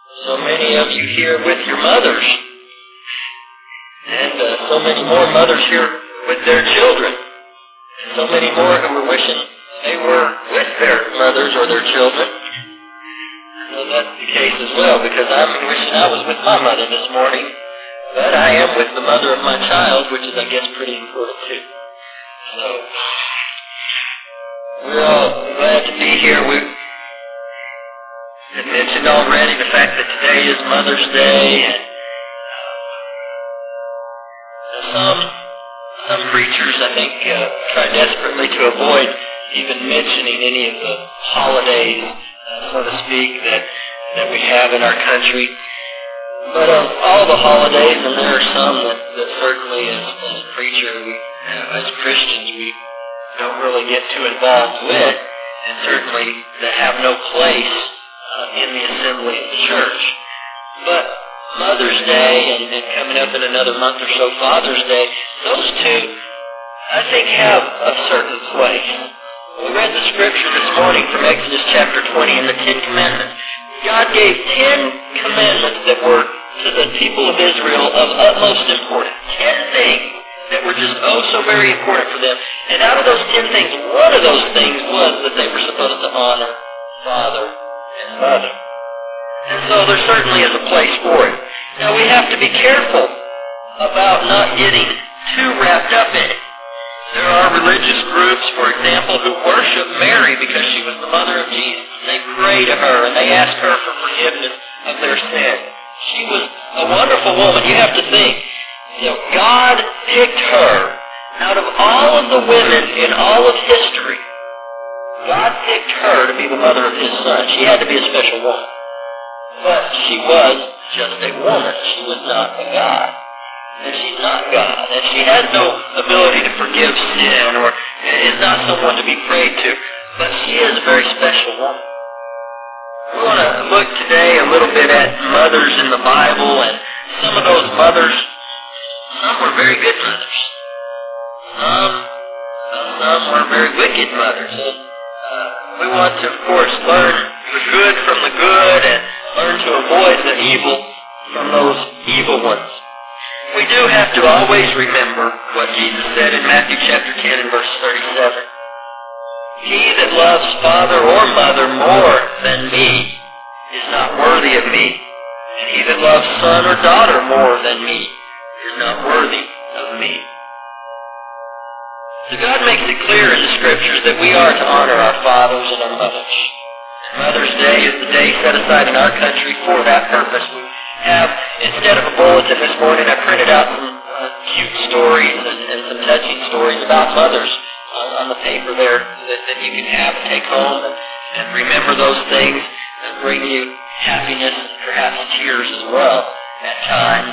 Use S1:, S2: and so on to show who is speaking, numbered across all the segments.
S1: So many of you here with your mothers, and so many more mothers here with their children, and so many more who were wishing they were with their mothers or their children. So that's the case as well, because I'm wishing I was with my mother this morning, but I am with the mother of my child, which is, I guess, pretty important too. So we're all glad to be here. We had mentioned already the fact that today is Mother's Day, and some preachers, I think, try desperately to avoid even mentioning any of the holidays, so to speak, that we have in our country. But of all the holidays, and there are some that certainly as a preacher, as Christians, we don't really get too involved with, and certainly that have no place in the assembly of the church. But Mother's Day and coming up in another month or so, Father's Day, those two, I think, have a certain place. We read the scripture this morning from Exodus chapter 20 in the Ten Commandments. God gave 10 commandments that were to the people of Israel of utmost importance. 10 things that were just so very important for them. And out of those 10 things, one of those things was that they were supposed to honor father and mother. And so there certainly is a place for it. Now we have to be careful about not getting too wrapped up in it. There are religious groups, for example, who worship Mary because she was the mother of Jesus. They pray to her and they ask her for forgiveness of their sin. She was a wonderful woman. You have to think, God picked her out of all of the women in all of history. God picked her to be the mother of His Son. She had to be a special woman. But she was just a woman. She was not a God. And she's not God. And she has no ability to forgive sin or is not someone to be prayed to. But she is a very special woman. We want to look today a little bit at mothers in the Bible, and some of those mothers, some were very good mothers. Some were very wicked mothers. And we want to, of course, learn the good from the good and learn to avoid the evil from those evil ones. We do have to always remember what Jesus said in Matthew chapter 10 and verse 37. He that loves father or mother more than me is not worthy of me. And he that loves son or daughter more than me is not worthy of me. So God makes it clear in the Scriptures that we are to honor our fathers and our mothers. Mother's Day is the day set aside in our country for that purpose. We have, instead of a bulletin this morning, I printed out some cute stories and some touching stories about mothers on the paper there that you can have and take home and remember those things and bring you happiness and perhaps tears as well at times.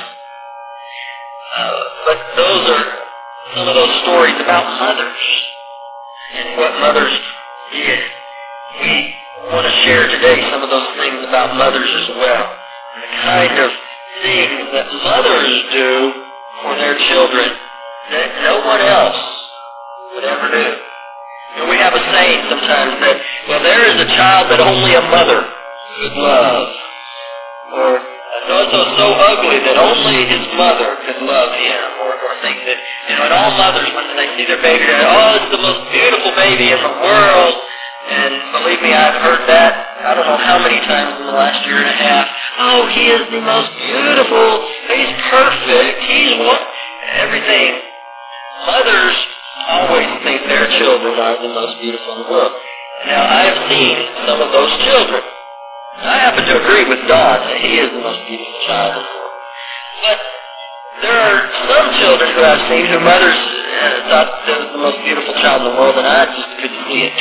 S1: But those are some of those stories about mothers and what mothers did. We want to share today some of those things about mothers as well. And the kind of things that mothers do for their children that no one else would ever do. We have a saying sometimes that, well, there is a child that only a mother could love. Or so-and-so so ugly that only his mother could love him. Or think that, and all mothers, when they see their baby, they're, oh, it's the most beautiful baby in the world. And believe me, I've heard that I don't know how many times in the last year and a half. Oh, he is the most beautiful. He's perfect. He's everything. Mothers always think their children are the most beautiful in the world. Now, I have seen some of those children. I happen to agree with Don that he is the most beautiful child in the world. But there are some children who I've seen who mothers thought that was the most beautiful child in the world, and I just couldn't see it.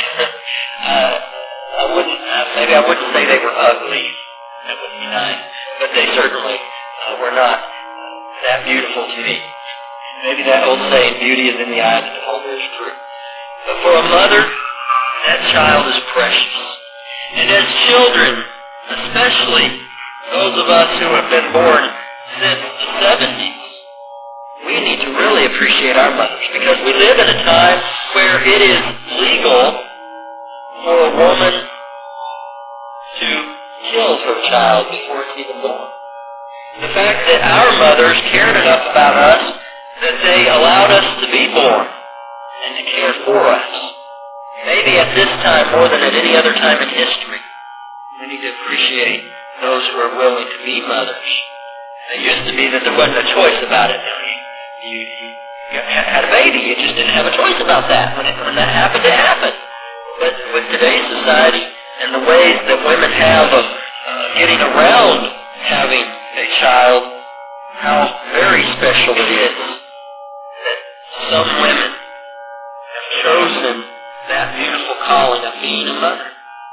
S1: Maybe I wouldn't say they were ugly. That wouldn't be nice. But they certainly were not that beautiful to me. Maybe that old saying, beauty is in the eye of the beholder, is true. But for a mother, that child is precious. And as children, especially those of us who have been born since the 70s, we need to really appreciate our mothers, because we live in a time where it is legal for a woman to kill her child before it's even more. The fact that our mothers cared enough about us that they allowed us to be born and to care for us. Maybe at this time more than at any other time in history, we need to appreciate those who are willing to be mothers. It used to be that there wasn't a choice about it. You had a baby, you just didn't have a choice about that. When that happened, it happened. But with today's society and the ways that women have of getting around having a child, how very special it is that some women have chosen that beautiful calling of being a mother.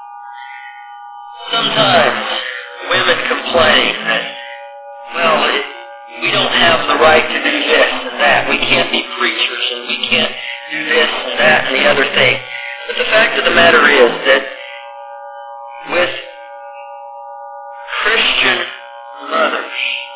S1: Sometimes women complain that, well, we don't have the right to do this and that. We can't be preachers and we can't do this and that and the other thing. But the fact of the matter is that with Christian mothers,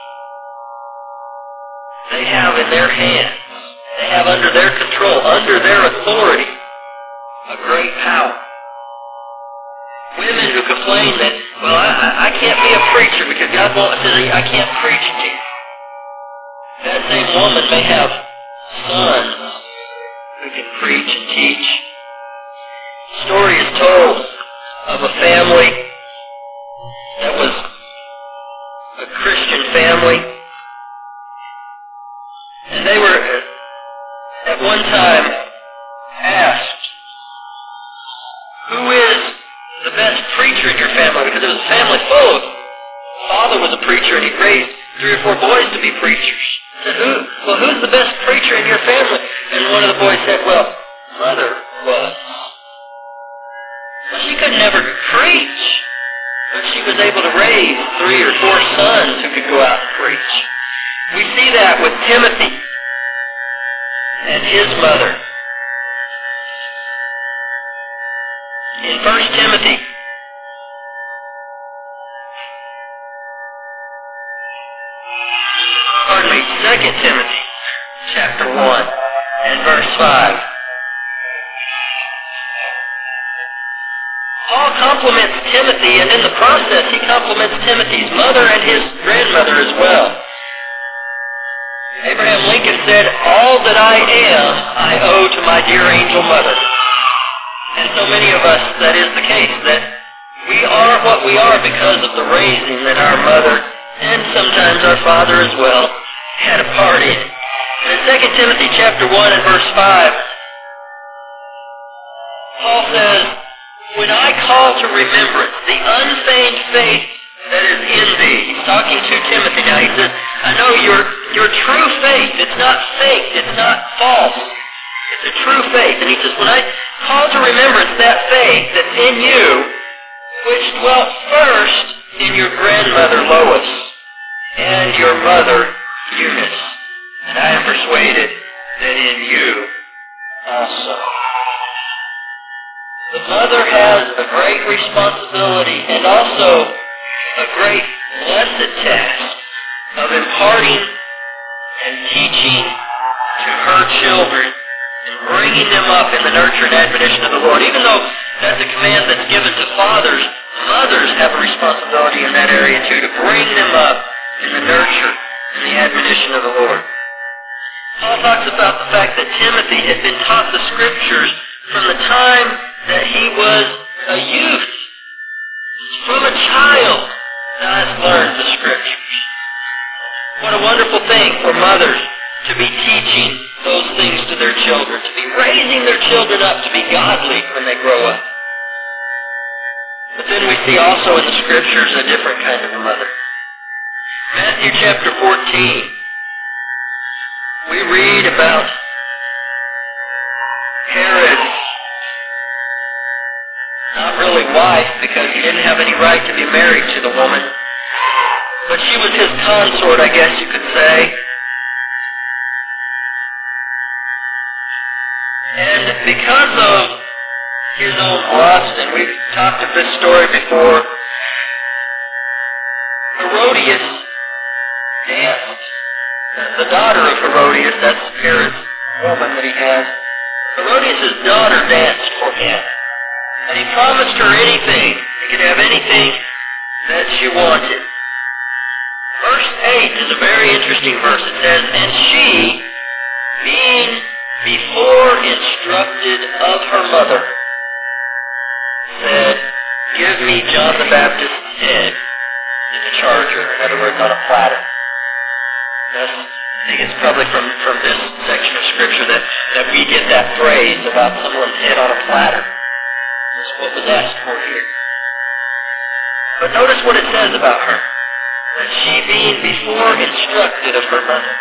S1: they have in their hands, they have under their control, under their authority, a great power. Women who complain that, well, I can't be a preacher because God won't say I can't preach to you. That same woman may have sons who can preach and teach. A story is told of a family that was a Christian family, and they were at one time asked, who is the best preacher in your family? Because it was a family full of, father was a preacher and he raised 3 or 4 boys to be preachers. Said, who's the best preacher in your family? And one of the boys said, well, mother was. Well, she could never preach, but she was able to raise 3 or 4 sons who could go out and preach. We see that with Timothy and his mother. In 1 Timothy, pardon me, 2 Timothy, chapter 1 and verse 5. Paul compliments Timothy, and in the process he compliments Timothy's mother and his grandmother as well. Abraham Lincoln said, all that I am, I owe to my dear angel mother. And so many of us, that is the case, that we are what we are because of the raising that our mother, and sometimes our father as well, had a part in. And in 2 Timothy chapter 1 and verse 5, Paul says, when I call to remembrance the unfeigned faith that is in thee. He's talking to Timothy now. He says, I know your true faith. It's not fake. It's not false. It's a true faith. And he says, when I call to remembrance that faith that's in you, which dwelt first in your grandmother Lois and your mother Eunice, and I am persuaded that in you also. The mother has a great responsibility and also a great blessed task of imparting and teaching to her children and bringing them up in the nurture and admonition of the Lord. Even though that's a command that's given to fathers, mothers have a responsibility in that area too, to bring them up in the nurture and the admonition of the Lord. Paul talks about the fact that Timothy had been taught the Scriptures from the time that he was a youth. From a child, thou hast learned the Scriptures. What a wonderful thing for mothers to be teaching those things to their children, to be raising their children up to be godly when they grow up. But then we see also in the Scriptures a different kind of a mother. Matthew chapter 14, we read about Herod's not really wife, because he didn't have any right to be married to the woman, but she was his consort, I guess you could say. And because of his own lust, and we've talked of this story before, Herodias danced. The daughter of Herodias, that's Herod's woman that he has, Herodias' daughter danced for him. And he promised her anything. He could have anything that she wanted. verse 8 is a very interesting verse. It says, and she, being before instructed of her mother, said, give me John the Baptist's head in a charger. In other words, on a platter. I think it's probably from this section of Scripture that we get that phrase about someone's head on a platter. That's what was asked for here. But notice what it says about her. That she being before instructed of her mother.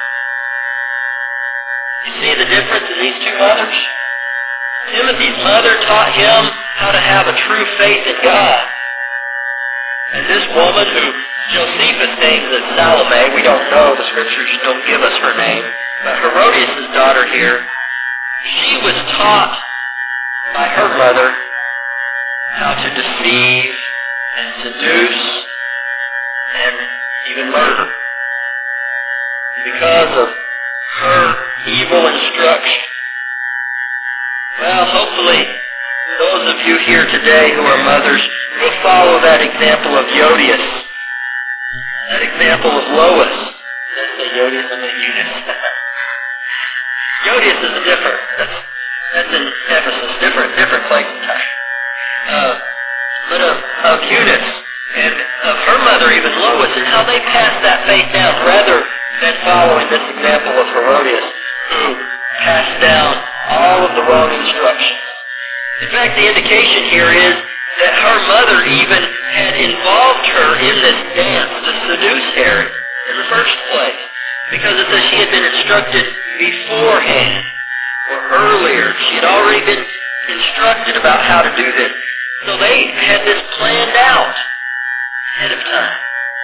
S1: You see the difference in these two mothers? Timothy's mother taught him how to have a true faith in God. And this woman who Josephus names as Salome, we don't know, the Scriptures don't give us her name, but Herodias' daughter here, she was taught by her mother how to deceive and seduce and even murder. Because of her evil instruction. Well, hopefully, those of you here today who are mothers will follow that example of Euodias, that example of Lois. Did I say Euodias? I meant Eunice. Euodias is a different. That's in Ephesus, different place and time. But of Eunice and of her mother, even Lois, and how they passed that faith down, rather than following this example of Herodias, who passed down all of the wrong instructions. In fact, the indication here is that her mother even had involved her in this dance to seduce Herod in the first place. Because it says she had been instructed beforehand, or earlier. She had already been instructed about how to do this. So they had this planned out ahead of time.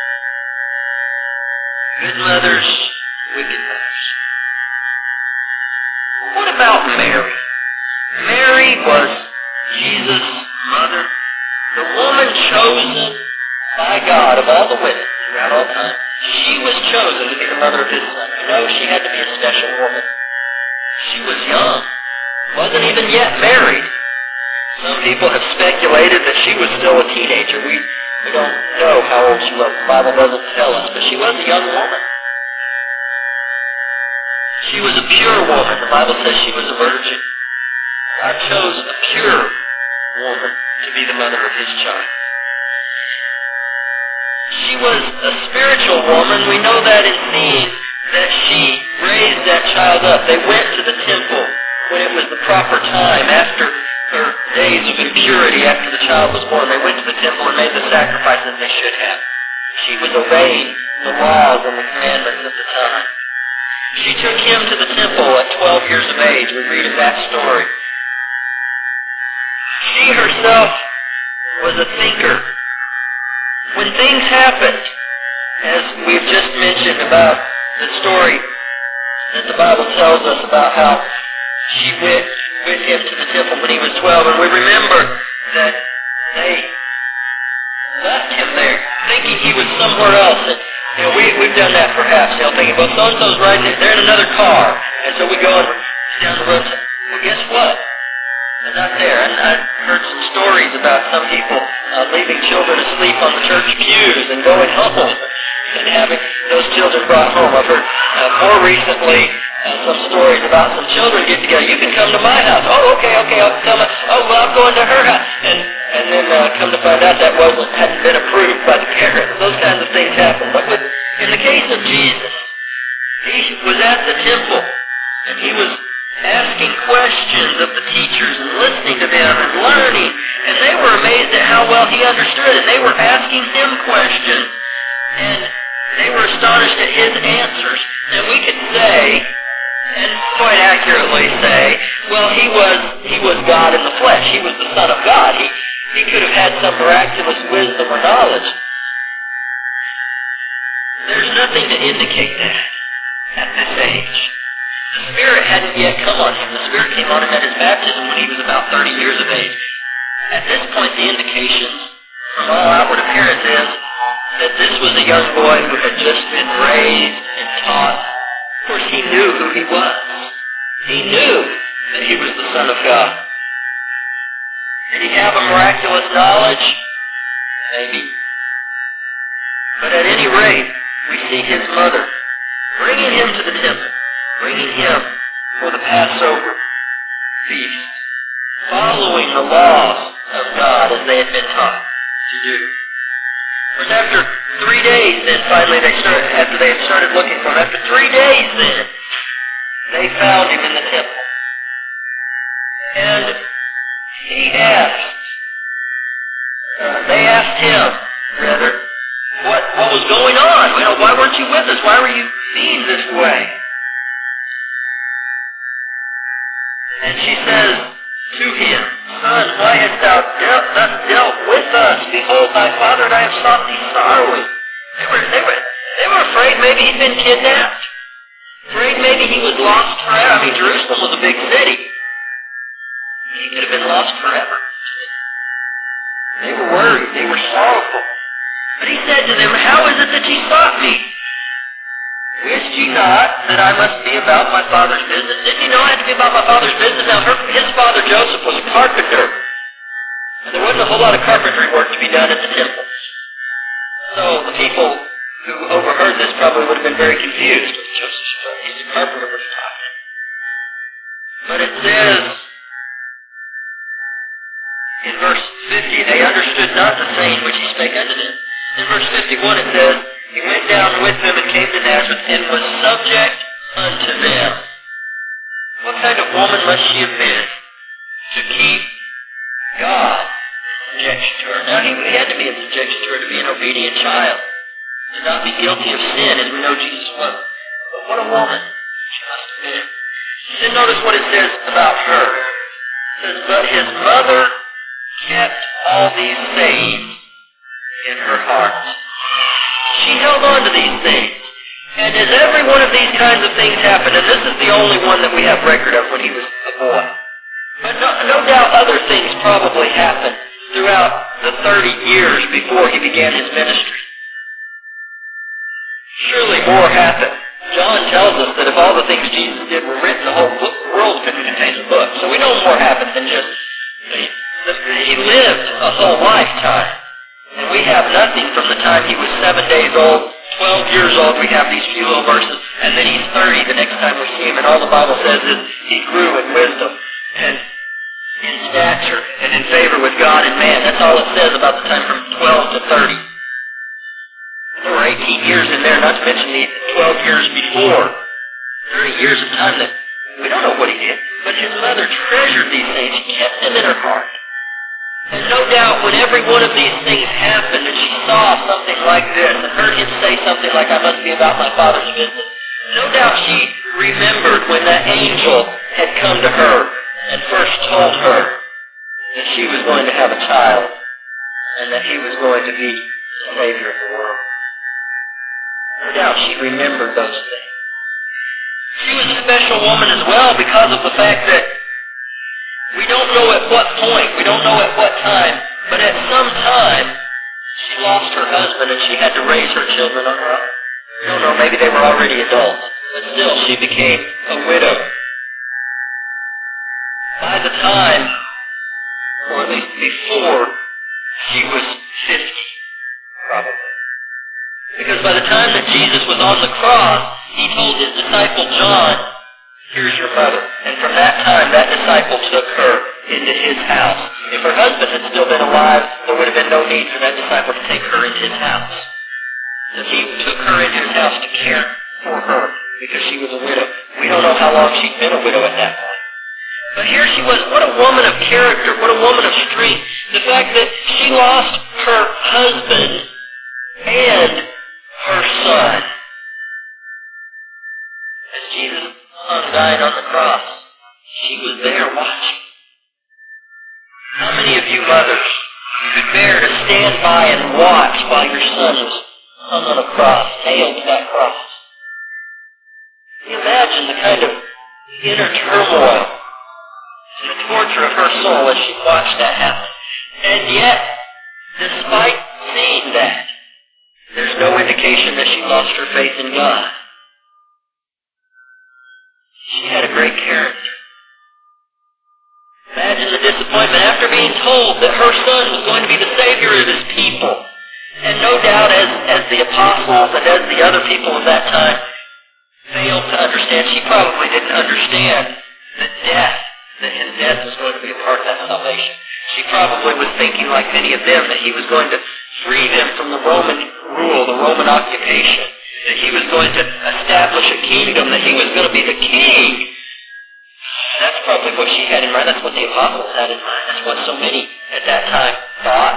S1: Good mothers, wicked mothers. What about Mary? Mary was Jesus' mother, the woman chosen by God of all the women throughout all time. She was chosen to be the mother of his son. You know, she had to be a special woman. She was young, wasn't even yet married. Some people have speculated that she was still a teenager. We don't know how old she was. The Bible doesn't tell us, but she was a young woman. She was a pure woman. The Bible says she was a virgin. God chose a pure woman to be the mother of his child. She was a spiritual woman. We know that in seeing that she raised that child up. They went to the temple when it was the proper time after her days of impurity, after the child was born. They went to the temple and made the sacrifices they should have. She was obeying the laws and the commandments of the time. She took him to the temple at 12 years of age. We read of that story. She herself was a thinker. When things happened, as we've just mentioned about the story that the Bible tells us about how she went with him to the temple when he was 12, and we remember that they left him there, thinking he was somewhere else. And, you know, we've done that perhaps, thinking, well, so-and-so's riding it, they're in another car. And so we go and down the road and say, well, guess what? They're not there. And I've heard some stories about some people leaving children asleep on the church pews and going home and having those children brought home. I've heard more recently some stories about some children get together. You can come to my house. Oh, okay, I'll come. Oh, well, I'm going to her house. And then come to find out that hadn't been approved by the parents. Those kinds of things happen. But in the case of Jesus, he was at the temple and he was asking questions of the teachers and listening to them and learning. And they were amazed at how well he understood it. They were asking him questions and they were astonished at his answers. And we could say, and quite accurately say, well, he was God in the flesh. He was the Son of God. He could have had some miraculous wisdom or knowledge. There's nothing to indicate that at this age. The Spirit hadn't yet come on him. The Spirit came on him at his baptism when he was about 30 years of age. At this point, the indications from all outward appearance is that this was a young boy who had just been raised and taught. Of course, he knew who he was. He knew that he was the Son of God. Did he have a miraculous knowledge? Maybe. But at any rate, we see his mother bringing him to the temple, bringing him for the Passover feast, following the laws of God as they had been taught to do. But after 3 days, then finally after they had started looking for him, after 3 days then, they found him in the temple. And they asked him, what was going on? Why weren't you with us? Why were you being this way? And she says to him, Son, why hast thou thus dealt with us? Behold, thy father and I have sought thee sorrowing. They were afraid maybe he'd been kidnapped. Afraid maybe he was lost forever. Jerusalem was a big city. He could have been lost forever. They were worried. They were sorrowful. But he said to them, How is it that ye sought me? Wist ye not that I must be about my Father's business? Didn't ye know I had to be about my Father's business? Now, his father Joseph was a carpenter. And there wasn't a whole lot of carpentry work to be done at the temple. So the people who overheard this probably would have been very confused. Joseph, he's a carpenter, what's happening? But it says in verse 50, they understood not the saying which he spake unto them. In verse 51 it says, He went down with them and came to Nazareth and was subject unto them. What kind of woman must she have been to keep God in subjection to her? Now he had to be in subjection to her to be an obedient child, to not be guilty of sin as we know Jesus was. But what a woman she must have been. Then notice what it says about her. It says, But his mother kept all these sayings in her heart. She held on to these things. And as every one of these kinds of things happened, and this is the only one that we have record of when he was a boy. But no doubt other things probably happened throughout the 30 years before he began his ministry. Surely more happened. John tells us that if all the things Jesus did were written, the whole world couldn't contain a book. So we know more happened than just he lived a whole lifetime. And we have nothing from the time he was 7 days old, 12 years old. We have these few little verses. And then he's 30 the next time we see him. And all the Bible says is he grew in wisdom and in stature and in favor with God and man. That's all it says about the time from 12 to 30. There were 18 years in there, not to mention the 12 years before. 30 years of time that we don't know what he did. But his mother treasured these things. She kept them in her heart. And no doubt when every one of these things happened and she saw something like this and heard him say something like, I must be about my Father's business, no doubt she remembered when that angel had come to her and first told her that she was going to have a child and that he was going to be the Savior of the world. No doubt she remembered those things. She was a special woman as well because of the fact that we don't know at what point, we don't know at what time, but at some time she lost her husband and she had to raise her children on her own. We don't know, maybe they were already adults, but still she became a widow. By the time, or at least before, she was 50, probably. Because by the time that Jesus was on the cross, he told his disciple John, here's your mother. And from that time, that disciple took her into his house. If her husband had still been alive, there would have been no need for that disciple to take her into his house. So he took her into his house to care for her because she was a widow. We don't know how long she'd been a widow at that point. But here she was. What a woman of character. What a woman of strength. The fact that she lost her husband and her son. As Jesus died on the cross, she was there watching. How many of you mothers could bear to stand by and watch while your son was hung on a cross, nailed to that cross? Can you imagine the kind of inner turmoil and the torture of her soul as she watched that happen? And yet, despite seeing that, there's no indication that she lost her faith in God. She had a great character. Imagine the disappointment after being told that her son was going to be the Savior of his people. And no doubt as the apostles and as the other people of that time failed to understand, she probably didn't understand that his death was going to be a part of that salvation. She probably was thinking, like many of them, that he was going to free them from the Roman rule, the Roman occupation, that he was going to establish a kingdom, that he was going to be the king. That's probably what she had in mind. That's what the apostles had in mind. That's what so many at that time thought.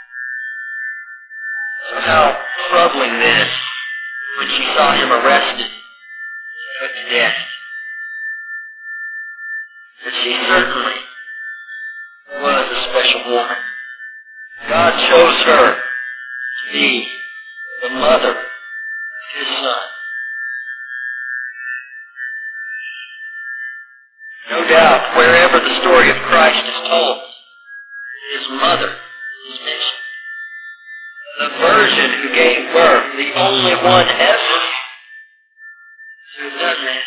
S1: So how troubling then when she saw him arrested, put to death. But she certainly was a special woman. God chose her to be the mother of his son. No doubt, wherever the story of Christ is told, his mother is mentioned. The virgin who gave birth, the only one ever to have done that.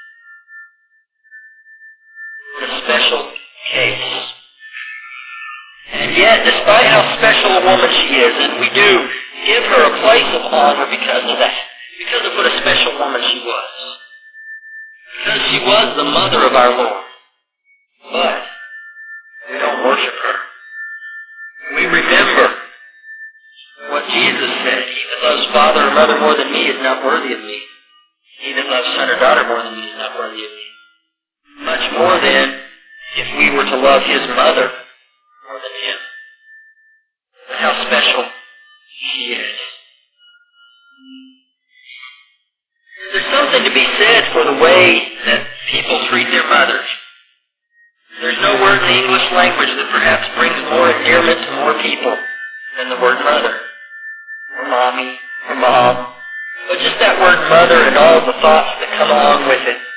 S1: A special case. And yet, despite how special a woman she is, and we do give her a place of honor because of that, because of what a special woman she was, because she was the mother of our Lord, but we don't worship her. We remember what Jesus said: he that loves father or mother more than me is not worthy of me. He that loves son or daughter more than me is not worthy of me. Much more then, if we were to love his mother more than him. But how special she is. There's something to be said for the way that people treat their mothers. There's no word in the English language that perhaps brings more endearment to more people than the word mother, or mommy, or mom. But just that word mother and all the thoughts that come along with it.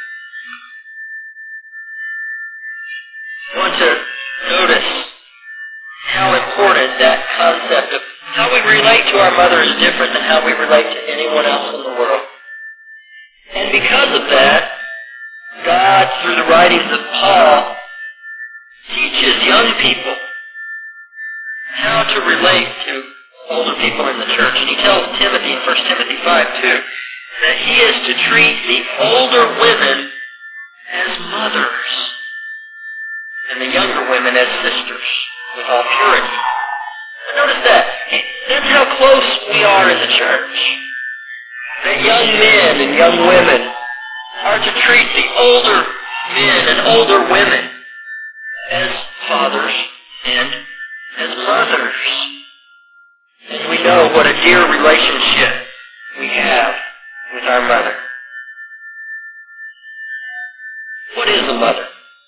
S1: I want to notice how important that concept of how we relate to our mother is different than how we relate to anyone else in the world. And because of that, God, through the writings of Paul, teaches young people how to relate to older people in the church. And he tells Timothy in 1 Timothy 5:2 that he is to treat the older women as mothers and the younger women as sisters with all purity. But notice that. That's how close we are in the church. That young men and young women are to treat the older men and older women as fathers and as mothers. And we know what a dear relationship we have with our mother. What is a mother?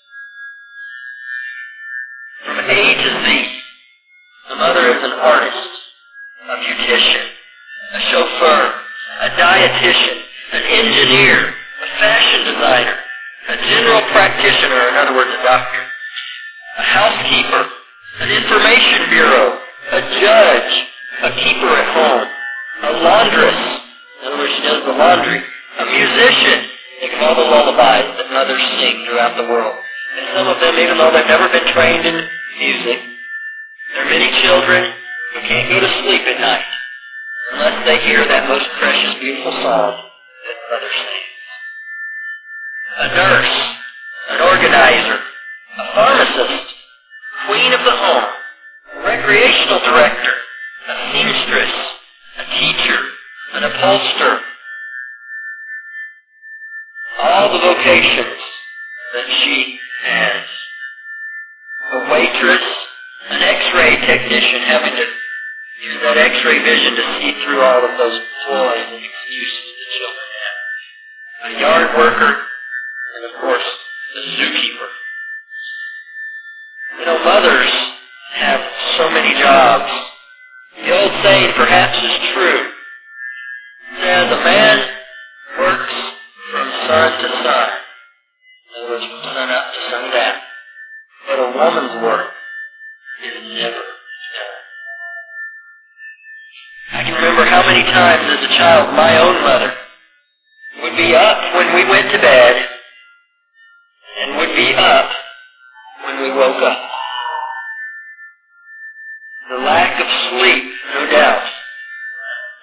S1: From A to Z, a mother is an artist, a beautician, a chauffeur, a dietitian, an engineer, a fashion designer, a general practitioner, in other words, a doctor, a housekeeper, an information bureau, a judge, a keeper at home, a laundress, in other words, she does the laundry, a musician. Think of all the lullabies that mothers sing throughout the world. And some of them, even though they've never been trained in music, there are many children who can't go to sleep at night unless they hear that most precious, beautiful song that mother sings. A nurse, an organizer, a pharmacist, queen of the home, a recreational director, a seamstress, a teacher, an upholsterer. All the vocations that she has. A waitress, an x-ray technician having to use that x-ray vision to see through all of those ploys and excuses that children have. A yard worker, and of course, the zookeeper. You know, mothers have so many jobs. The old saying perhaps is true. It says a man works from sun to sun. In other words, from sun up to sundown. But a woman's work is never done. I can remember how many times as a child my own mother would be up when we went to bed and would be up when we woke up. The lack of sleep, no doubt,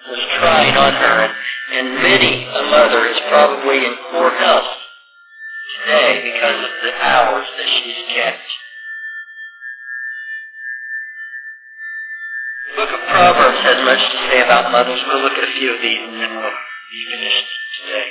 S1: was trying on her, and many a mother is probably in poor health today because of the hours that she's kept. The book of Proverbs has much to say about mothers. We'll look at a few of these and then we'll be finished today.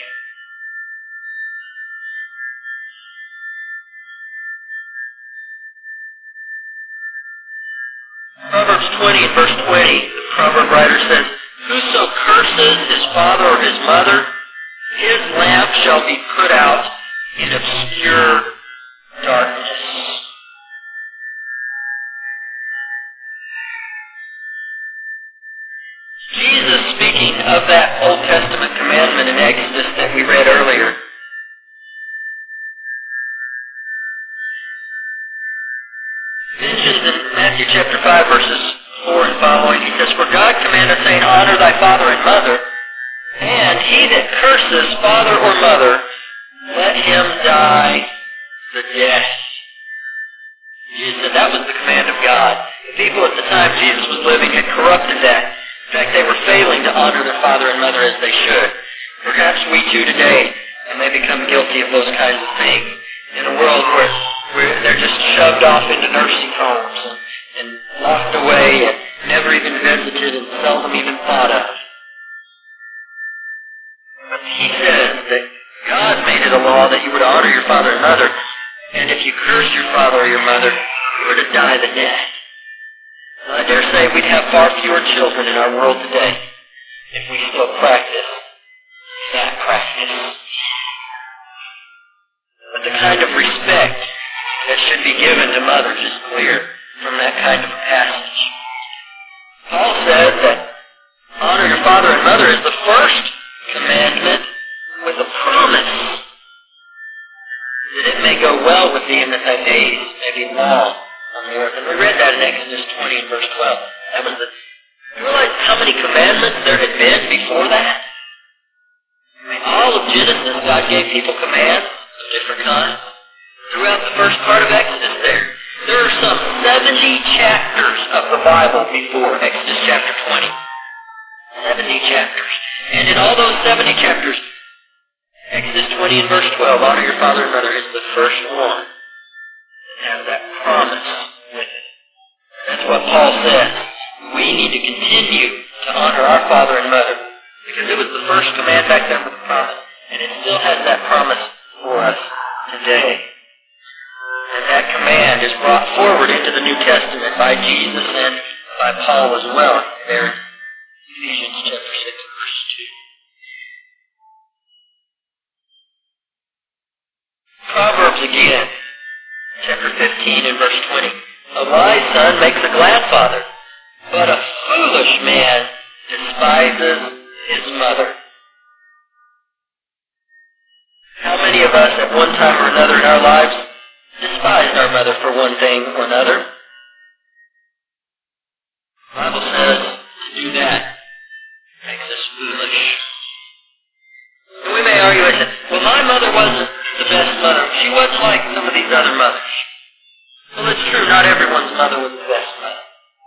S1: Proverbs 20 and verse 20, the proverb writer says, "Whoso curses his father or his mother, his lamp shall be put out in obscure darkness." Jesus, speaking of that Old Testament commandment in Exodus that we read earlier, mentions in Matthew chapter 5, verses 4 and following, he says, "For God commanded, saying, Honor thy father and mother, and he that curses father or mother, let him die the death." Jesus said that was the command of God. The people at the time Jesus was living had corrupted that. In fact, they were failing to honor their father and mother as they should. Perhaps we too today may become guilty of those kinds of things in a world where they're just shoved off into nursing homes and locked away and never even visited and seldom even thought of. But he says that God made it a law that you were to honor your father and mother, and if you cursed your father or your mother, you were to die the death. Well, I dare say we'd have far fewer children in our world today if we still practice that practice. But the kind of respect that should be given to mothers is clear from that kind of passage. Paul says that honor your father and mother is the first commandment with a promise that it may go well with thee and that thy days may be long on the earth. And we read that in Exodus 20 and verse 12. That was you realize how many commandments there had been before that? I mean, all of Genesis, God gave people commands of different kinds. Throughout the first part of Exodus there are some 70 chapters of the Bible before Exodus chapter 20. 70 chapters. And in all those 70 chapters, Exodus 20 and verse 12, honor your father and mother, is the first one that has that promise with it. That's what Paul says. We need to continue to honor our father and mother because it was the first command back there with the promise, and it still has that promise for us today. And that command is brought forward into the New Testament by Jesus and by Paul as well. There in Ephesians chapter 6 verse 2. Proverbs again, chapter 15 and verse 20. A wise son makes a glad father, but a foolish man despises his mother. How many of us at one time or another in our lives despised our mother for one thing or another? The Bible says to do that makes us foolish. And we may argue and say, well, my mother wasn't the best mother. She wasn't like some of these other mothers. Well, it's true, not everyone's mother was the best mother.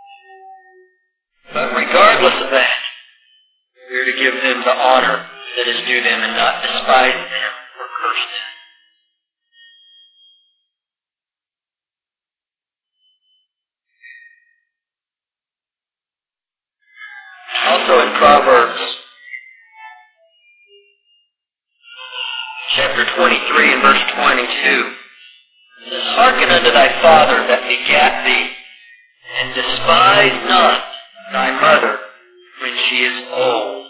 S1: But regardless of that, we're to give them the honor that is due them and not despise them or curse them. Also in Proverbs, chapter 23 and verse 22, it says, Hearken unto thy father that begat thee, and despise not thy mother when she is old.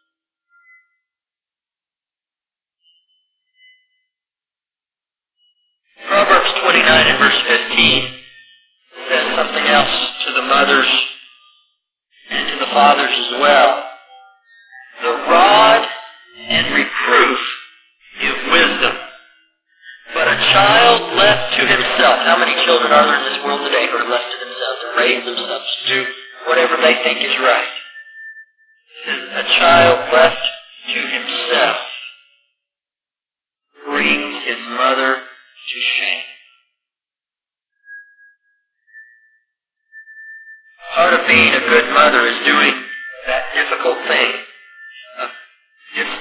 S1: Proverbs 29 and verse 15 says something else to the mothers and to the fathers as well. The rod and reproof give wisdom, but a child left to himself. How many children are there in this world today who are left to themselves and raise themselves to do whatever they think is right? It says, a child left to himself brings his mother to shame. Part of being a good mother is doing that difficult thing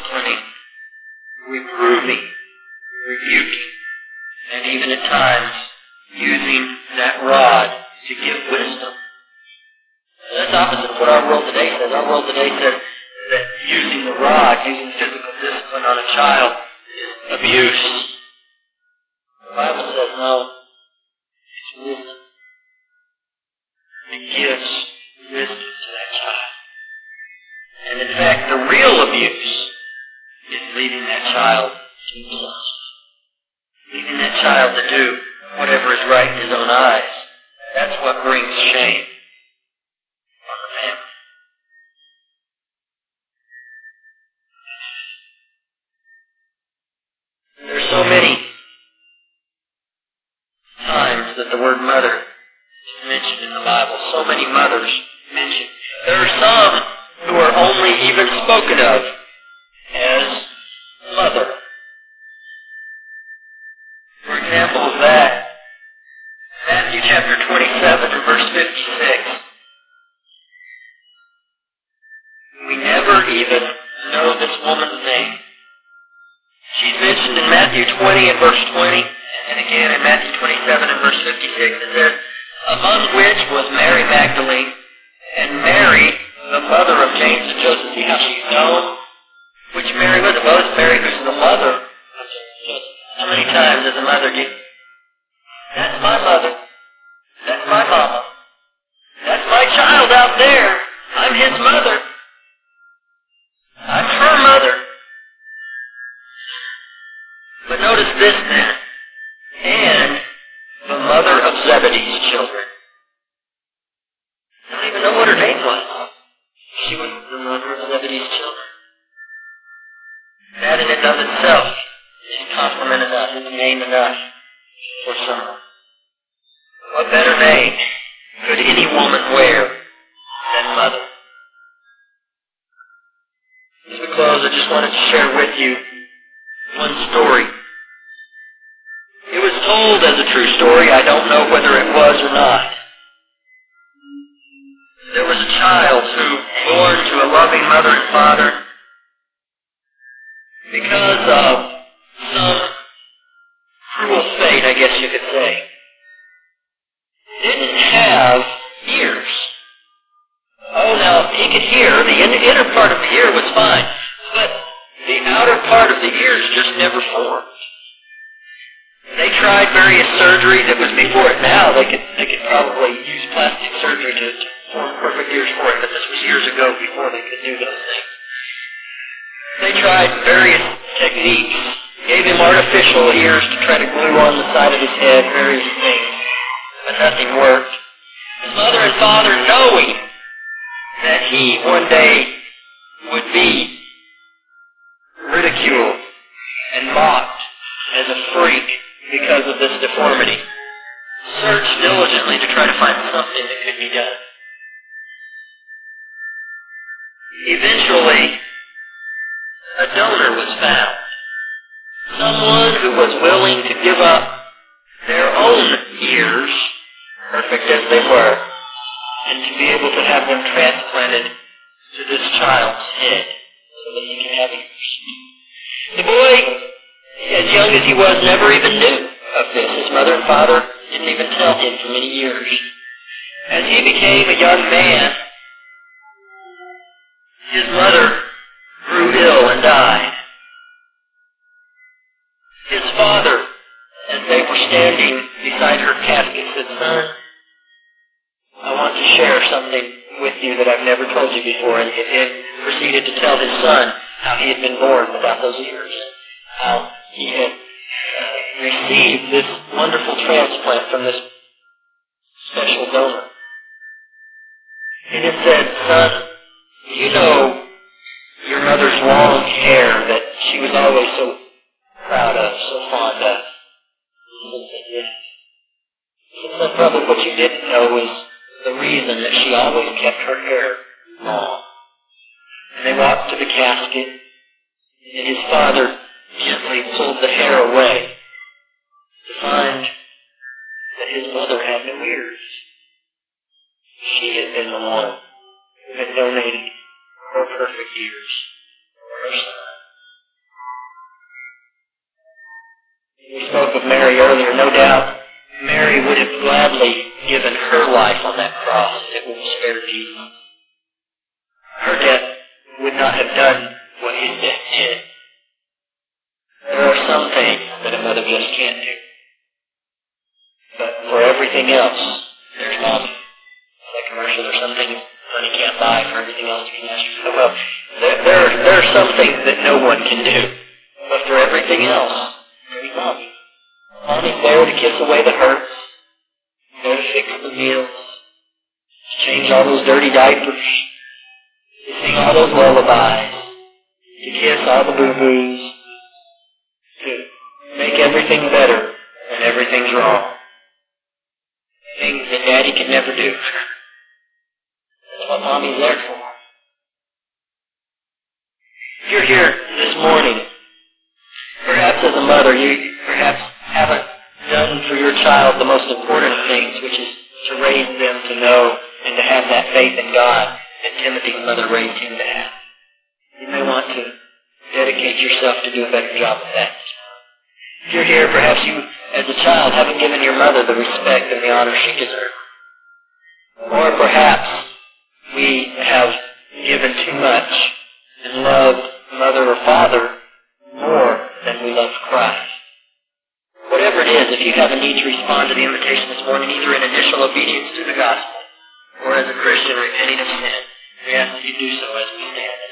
S1: disciplining, reproving, rebuking, and even at times using that rod to give wisdom. And that's opposite of what our world today says. Our world today says that using the rod, using physical discipline on a child is abuse. The Bible says no, it's wisdom. It gives wisdom to that child. And in fact, the real abuse is leaving that child to himself. Leaving that child to do whatever is right in his own eyes. That's what brings shame on the family. There's so many times that the word mother is mentioned in the Bible. So many mothers mentioned. There are some who are only even spoken of as mother. For example of that, Matthew chapter 27 and verse 56. We never even know this woman's name. She's mentioned in Matthew 20 and verse 20, and again in Matthew 27 and verse 56. It says, among which was Mary Magdalene and Mary, the mother of James and Joseph. See how she's known? Which Mary was it? Well, it's Mary who's the mother of James and Joseph. How many times does a mother get, that's my mother. That's my mama. That's my child out there. I'm his mother. I'm her mother. But notice this then. And the mother of Zebedee's children. I don't even know what her name was. She was the mother of Zebedee's children. That in and of itself is compliment enough, is name enough for someone. What better name could any woman wear than mother? As we close, I just wanted to share with you one story. It was told as a true story. I don't know whether it was or not. There was a child who, born to a loving mother and father, because of some cruel fate, I guess you could say, didn't have ears. Oh, now, he could hear. The inner part of the ear was fine, but the outer part of the ears just never formed. They tried various surgeries. It was before it now. They could probably use plastic surgery to form perfect ears for him, but this was years ago before they could do those things. They tried various techniques, gave him artificial ears to try to glue on the side of his head, various things, but nothing worked. His mother and father, knowing that he one day would be ridiculed and mocked as a freak because of this deformity, searched diligently to try to find something that could be done. Eventually, a donor was found. Someone who was willing to give up their own ears, perfect as they were, and to be able to have them transplanted to this child's head so that he can have ears. The boy, as young as he was, never even knew of this. His mother and father didn't even tell him for many years. As he became a young man, his mother grew ill and died. His father, as they were standing beside her casket, said, "Son, I want to share something with you that I've never told you before," and proceeded to tell his son how he had been born without those ears, how he had received this wonderful transplant from this special donor. He then said, "Son, you know your mother's long hair that she was always so proud of, so fond of?" He said, "Yes." He said, "Brother, what you didn't know was the reason that she always kept her hair long." And they walked to the casket, and his father gently pulled the hair away to find that his mother had no ears. She had been the one who had donated her perfect ears for her son. spoke of Mary earlier. No doubt Mary would have gladly given her life on that cross if it would have spared Jesus. Her death would not have done what his death did. There are some things that a mother just can't do. But for everything else, there's mommy. That commercial, there's some things money can't buy, for everything else you can ask yourself. Well, there are some things that no one can do. But for everything else, there's mommy. Mommy's there to kiss away the hurts, there to fix the meals, to change all those dirty diapers, to sing all those lullabies, to kiss all the boo-boos, to make everything better when everything's wrong. Things that Daddy could never do. That's what Mommy's there for. If you're here this morning, perhaps as a mother, you perhaps haven't done for your child the most important of things, which is to raise them to know and to have that faith in God that Timothy's mother raised him to have. You may want to dedicate yourself to do a better job of that. If you're here, perhaps you, as a child, haven't given your mother the respect and the honor she deserves. Or perhaps we have given too much and loved mother or father more than we loved Christ. Whatever it is, if you have a need to respond to the invitation this morning, either in initial obedience to the gospel or as a Christian repenting of sin, we ask that you do so as we stand.